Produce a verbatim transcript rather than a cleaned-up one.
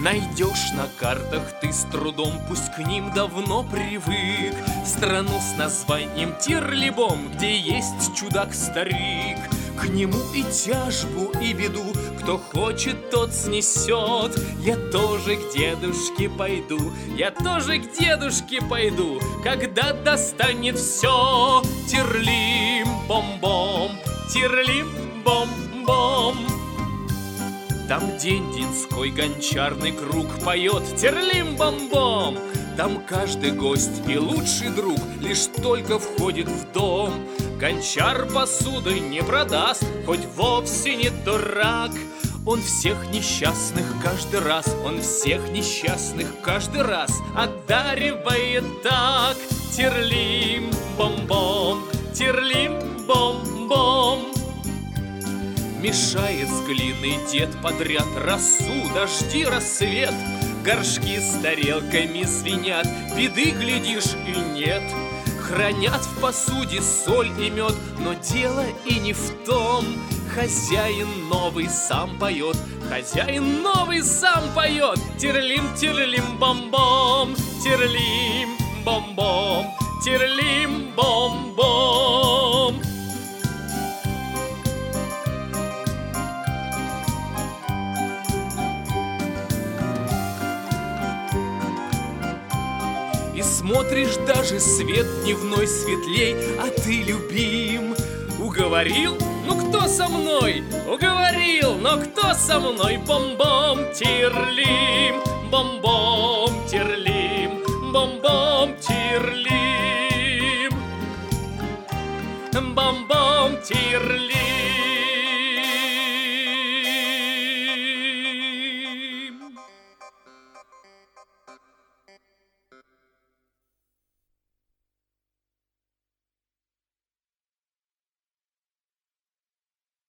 Найдешь на картах ты с трудом, пусть к ним давно привык, страну с названием Тирлибом, где есть чудак-старик. К нему и тяжбу, и беду кто хочет, тот снесет. Я тоже к дедушке пойду, я тоже к дедушке пойду, когда достанет все. Тирлим-бом-бом, тирлим-бом-бом. Там день-деньской гончарный круг поет тирлим-бом-бом. Там каждый гость и лучший друг лишь только входит в дом. Гончар посуды не продаст, хоть вовсе не дурак. Он всех несчастных каждый раз, он всех несчастных каждый раз одаривает так. Тирлим-бом-бом, тирлим-бом-бом. Мешает с глиной дед подряд росу, дожди, рассвет. Горшки с тарелками звенят, беды, глядишь, и нет. Хранят в посуде соль и мед, но дело и не в том. Хозяин новый сам поет, хозяин новый сам поет. Тирлим-тирлим-бом-бом, тирлим-бом-бом, тирлим-бом-бом. И смотришь, даже свет дневной светлей, а ты любим. Уговорил? Ну кто со мной? Уговорил, но кто со мной? Бом-бом, тирлим, бом-бом, тирлим, бом-бом, тирлим, бом-бом, тирлим.